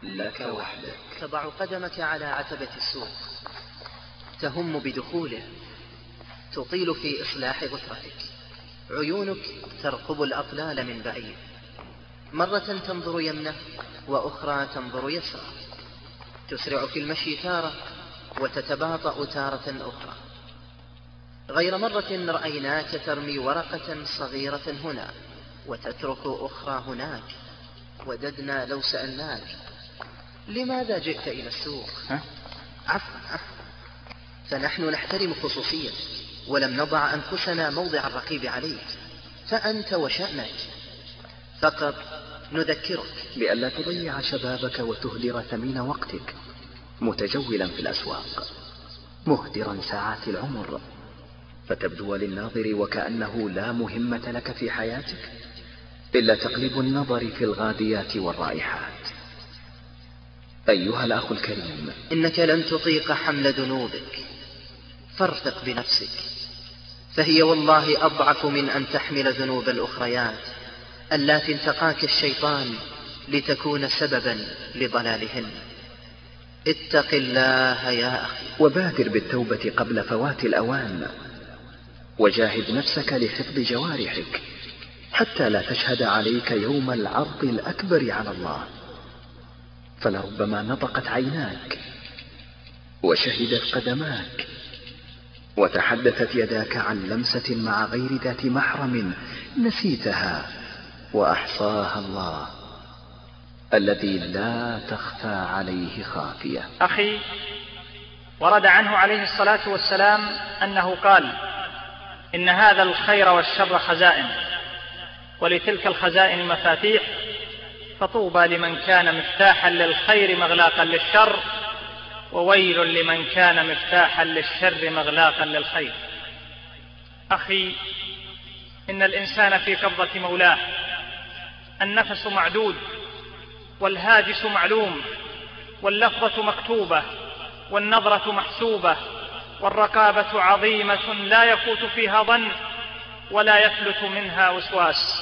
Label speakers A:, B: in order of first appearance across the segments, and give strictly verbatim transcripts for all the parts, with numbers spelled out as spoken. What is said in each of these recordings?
A: لك وحدك.
B: تضع قدمك على عتبة السوق، تهم بدخوله، تطيل في إصلاح غترتك، عيونك ترقب الأطلال من بعيد، مرة تنظر يمنه وأخرى تنظر يسره، تسرع في المشي تارة وتتباطأ تارة أخرى. غير مرة رأيناك ترمي ورقة صغيرة هنا وتترك أخرى هناك، وددنا لو سألناك لماذا جئت إلى السوق؟ عفوا، فنحن نحترم خصوصيتك ولم نضع أنفسنا موضع الرقيب عليك، فأنت وشأنك، فقط نذكرك
A: بألا تضيع شبابك وتهدر ثمين وقتك متجولا في الأسواق، مهدرا ساعات العمر، فتبدو للناظر وكأنه لا مهمة لك في حياتك إلا تقليب النظر في الغاديات والرائحات. أيها الأخ الكريم،
B: إنك لن تطيق حمل ذنوبك، فارفق بنفسك، فهي والله أضعف من أن تحمل ذنوب الأخريات اللاتي انتقاك الشيطان لتكون سببا لضلالهن. اتق الله يا أخي،
A: وبادر بالتوبة قبل فوات الأوان، وجاهد نفسك لحفظ جوارحك حتى لا تشهد عليك يوم العرض الأكبر على الله، فلربما نطقت عيناك وشهدت قدماك وتحدثت يداك عن لمسة مع غير ذات محرم نسيتها وأحصاها الله الذي لا تخفى عليه خافية.
C: أخي، ورد عنه عليه الصلاة والسلام أنه قال: إن هذا الخير والشر خزائن، ولتلك الخزائن مفاتيح، فطوبى لمن كان مفتاحا للخير مغلاقا للشر، وويل لمن كان مفتاحا للشر مغلاقا للخير. أخي، إن الإنسان في قبضة مولاه، النفس معدود، والهاجس معلوم، واللفظة مكتوبة، والنظرة محسوبة، والرقابة عظيمة لا يفوت فيها ظن ولا يفلت منها وسواس.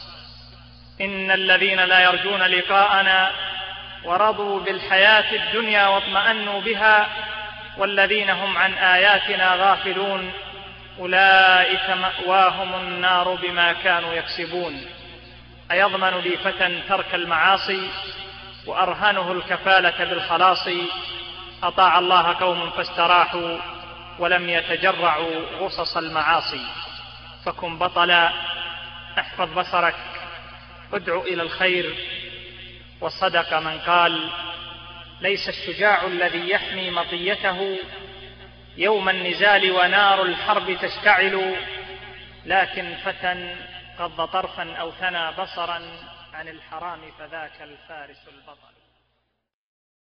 C: إن الذين لا يرجون لقاءنا ورضوا بالحياة الدنيا واطمأنوا بها والذين هم عن آياتنا غافلون أولئك مأواهم النار بما كانوا يكسبون. أيضمن لي فتى ترك المعاصي وأرهنه الكفالة بالخلاص؟ أطاع الله قوم فاستراحوا ولم يتجرعوا غصص المعاصي. فكن بطلا، احفظ بصرك، ادع إلى الخير. وصدق من قال: ليس الشجاع الذي يحمي مطيته يوم النزال ونار الحرب تشتعل، لكن فتى قض طرفا أو ثنى بصرا عن الحرام فذاك الفارس البطل.